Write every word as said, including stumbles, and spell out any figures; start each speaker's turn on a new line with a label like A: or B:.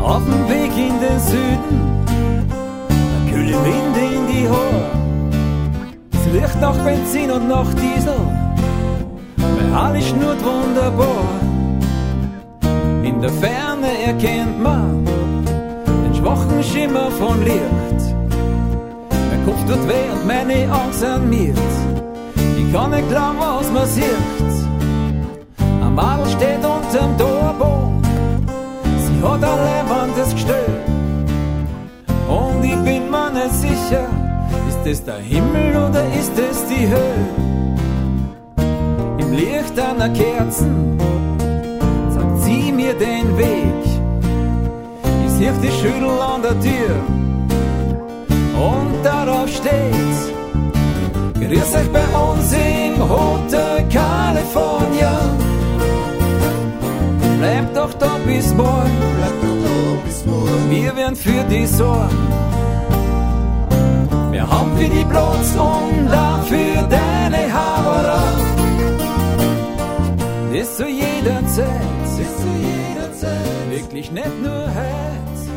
A: Auf dem Weg in den Süden, der kühle Wind in die Haare. Es riecht nach Benzin und nach Diesel, weil alles schnurrt wunderbar. In der Ferne erkennt man den schwachen Schimmer von Licht. Mein Kopf tut weh und meine Angst animiert. Ich kann nicht glauben, was man sieht. Ein Madel steht unterm Torbogen, sie hat ein lebendes Gestell. Und ich bin mir nicht sicher, ist es der Himmel oder ist es die Höhe? Im Licht einer Kerzen zeigt sie mir den Weg. Ich sehe die Schüttel an der Tür und darauf steht: Grüß euch bei uns im Hotel California. Bleibt doch da bis morgen, bleibt doch da bis morgen. Wir werden für die sorgen. Wir haben für die Platz und auch für deine Haare. Das zu jeder Zeit, das zu jeder Zeit, wirklich nicht nur heute.